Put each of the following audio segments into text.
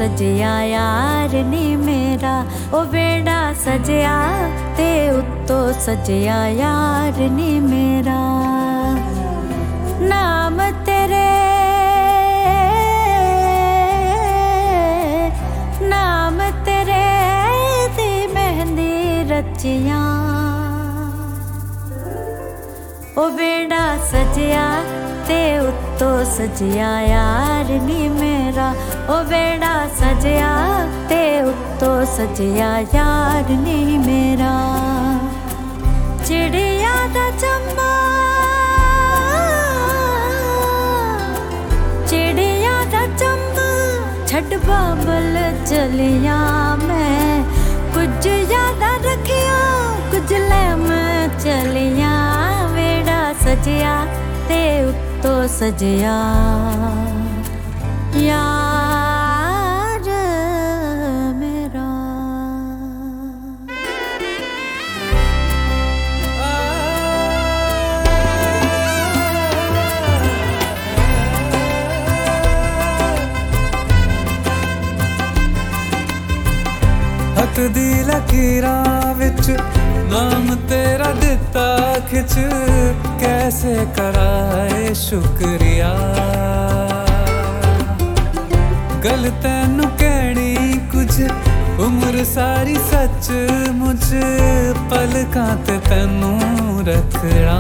सजया यार नी मेरा, ओ बेड़ा सजया ते उत्तो सजया यार नी मेरा। नाम तेरे दी मेहंदी रचिया, ओ बेड़ा सजया ते उत्तो सजया यार नी मेरा, ओ बेड़ा सजया ते उत्तो सजया यार नी मेरा। चिड़िया दा चंबा, चिड़िया दा चंबा छड़ बाबल चलिया मैं, कुछ यादा रखिया कुछ ले मैं चलिया। बेड़ा सजया ते उत्तो सजया यार मेरा। हथ दी लकीरां विच नाम तेरा दिता खिच, कैसे कराए शुक्रिया। गल तैनू कहनी कुछ उम्र सारी सच मुझ, पलकां ते तैनू रखना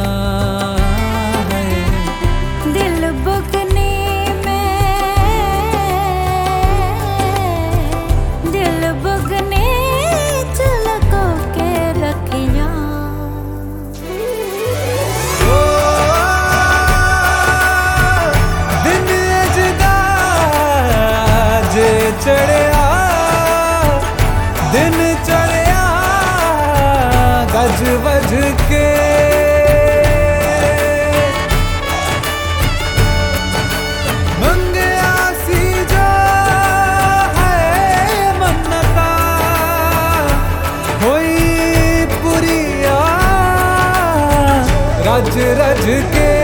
है। दिल बुगनी चलको के रखिया, दिन अजदा जे चढ़िया, दिन चढ़िया गज वज के। मंगया सी जो है मन्नता होई पुरिया, रज रज के।